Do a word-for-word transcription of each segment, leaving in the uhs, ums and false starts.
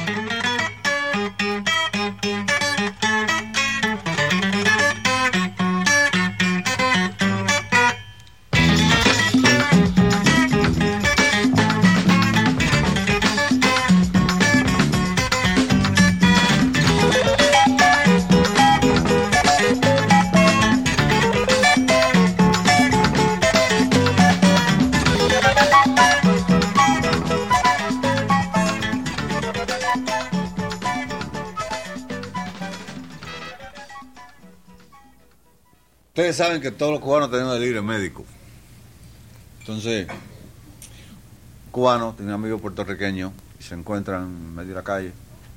Ustedes saben que todos los cubanos tenemos delirio médico. Entonces, un cubano tiene un amigo puertorriqueño y se encuentran en medio de la calle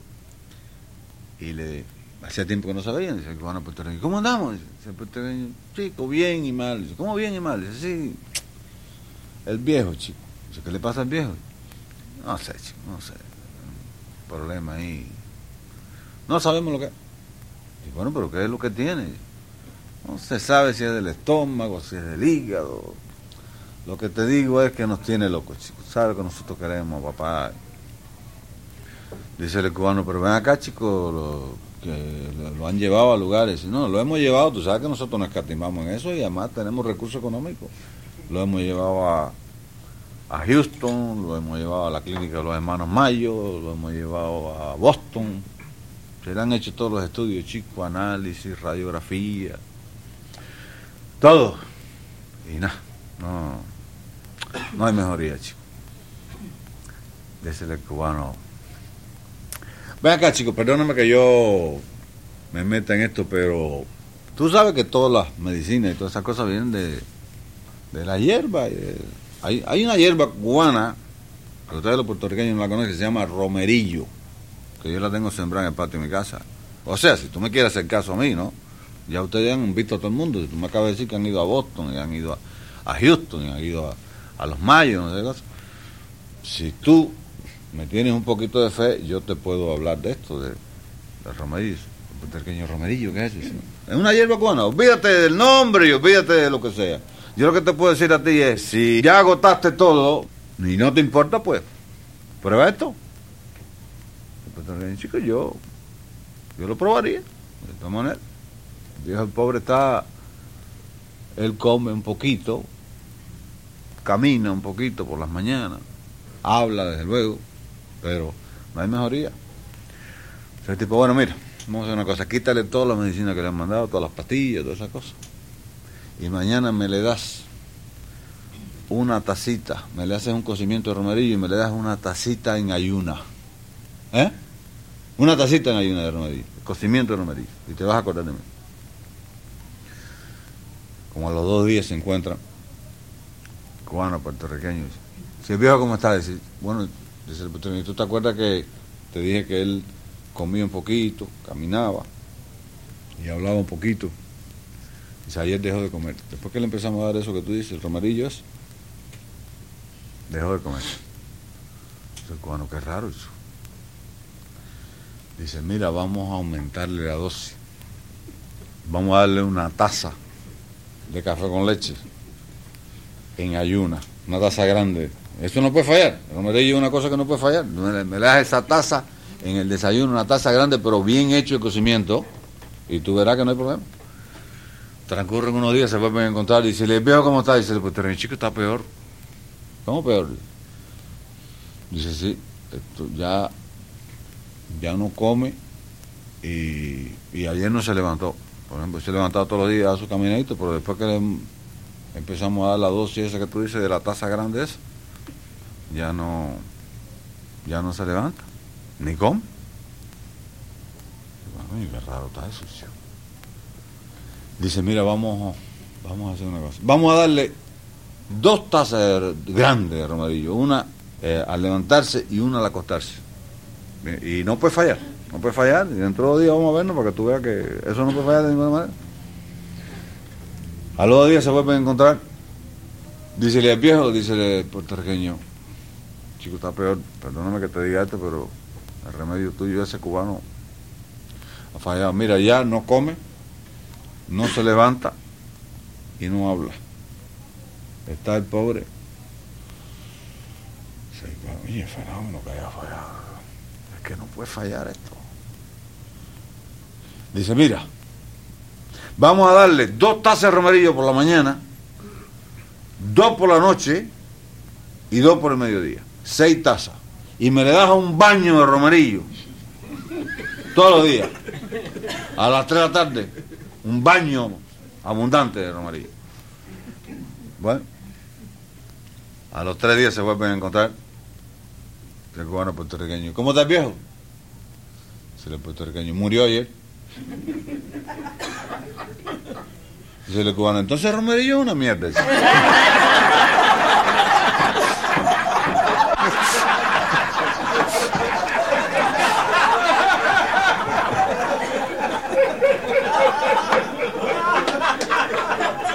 y le hacía tiempo que no se veían. Dice el cubano puertorriqueño, ¿cómo andamos? Dice el puertorriqueño, chico, bien y mal. Dice, ¿cómo bien y mal? Dice, sí, el viejo, chico. Dice, ¿qué le pasa al viejo? No sé, chico, no sé. Un problema ahí. No sabemos lo que es. Dice, bueno, pero ¿qué es lo que tiene? No se sabe si es del estómago, si es del hígado. Lo que te digo es que nos tiene locos, chicos. ¿Sabes lo que nosotros queremos, papá? Dice el cubano, pero ven acá, chicos, lo, que lo, lo han llevado a lugares. No, lo hemos llevado, tú sabes que nosotros nos escatimamos en eso y además tenemos recursos económicos. Lo hemos llevado a, a Houston, lo hemos llevado a la clínica de los hermanos Mayo, lo hemos llevado a Boston. Se le han hecho todos los estudios, chicos, análisis, radiografía. Todo. Y nada, no, no hay mejoría, chico. Dice el cubano. Ven acá, chico, perdóname que yo me meta en esto, pero tú sabes que todas las medicinas y todas esas cosas vienen de, de la hierba. Y de, hay, hay una hierba cubana, que ustedes los puertorriqueños no la conocen, que se llama romerillo, que yo la tengo sembrada en el patio de mi casa. O sea, si tú me quieres hacer caso a mí, ¿no? Ya ustedes han visto a todo el mundo. Si tú me acabas de decir que han ido a Boston, y han ido a, a Houston, y han ido a, a los Mayos, no sé qué cosa. Si tú me tienes un poquito de fe, yo te puedo hablar de esto, de, de romerillo. El pequeño romerillo, ¿qué es eso? Es una hierba cubana. Olvídate del nombre y olvídate de lo que sea. Yo lo que te puedo decir a ti es, si ya agotaste todo y no te importa, pues, prueba esto. El chico, yo, yo lo probaría, de todas maneras. El viejo, el pobre está, él come un poquito, camina un poquito por las mañanas, habla desde luego, pero no hay mejoría. O tipo, bueno, mira, vamos a hacer una cosa, quítale toda la medicina que le han mandado, todas las pastillas, todas esas cosas, y mañana me le das una tacita, me le haces un cocimiento de romerillo y me le das una tacita en ayuna, ¿eh? Una tacita en ayuna de romerillo, cocimiento de romerillo, y te vas a acordar de mí. Como a los dos días se encuentran cubanos, puertorriqueños. Si el viejo, ¿cómo está? Dice, bueno, dice el puertorriqueño, ¿tú te acuerdas que te dije que él comía un poquito, caminaba y hablaba un poquito? Dice, ayer dejó de comer. Después que le empezamos a dar eso que tú dices, el romerillo es, dejó de comer. Dice el cubano, qué raro eso. Dice, mira, vamos a aumentarle la dosis. Vamos a darle una taza de café con leche en ayuna, una taza grande. Eso no puede fallar. El romerillo es una cosa que no puede fallar. Me, me le das esa taza en el desayuno, una taza grande, pero bien hecho el cocimiento, y tú verás que no hay problema. Transcurren unos días, se vuelven a encontrar, y dice, ¿le veo cómo está? Dice, pues el chico está peor. ¿Cómo peor? Dice, sí, esto ya, ya no come, y, y ayer no se levantó. Por ejemplo, se levantaba todos los días a su caminadito, pero después que le empezamos a dar la dosis esa que tú dices de la taza grande esa, ya no, ya no se levanta, ni come. Bueno, qué raro está eso, chico. Dice, mira, vamos, vamos a hacer una cosa. Vamos a darle dos tazas grandes de romerillo, una eh, al levantarse y una al acostarse. Y no puede fallar, no puede fallar. Y dentro de dos días vamos a vernos para que tú veas que eso no puede fallar de ninguna manera. A los dos días se vuelven a encontrar. Dícele al viejo, dícele al puertorriqueño, chico, está peor, perdóname que te diga esto, pero el remedio tuyo, ese cubano, ha fallado. Mira, ya no come, no se levanta y no habla. Está el pobre. Sí, para mí es fenómeno que haya fallado. Es que no puede. puede fallar esto. Dice, mira, vamos a darle dos tazas de romerillo por la mañana, dos por la noche y dos por el mediodía. Seis tazas. Y me le das un baño de romerillo todos los días. A las tres de la tarde, un baño abundante de romerillo. Bueno, a los tres días se vuelven a encontrar el cubano puertorriqueño. ¿Cómo estás, viejo? Dice el puertorriqueño, murió ayer. Dice el cubano, entonces romerillo es una mierda.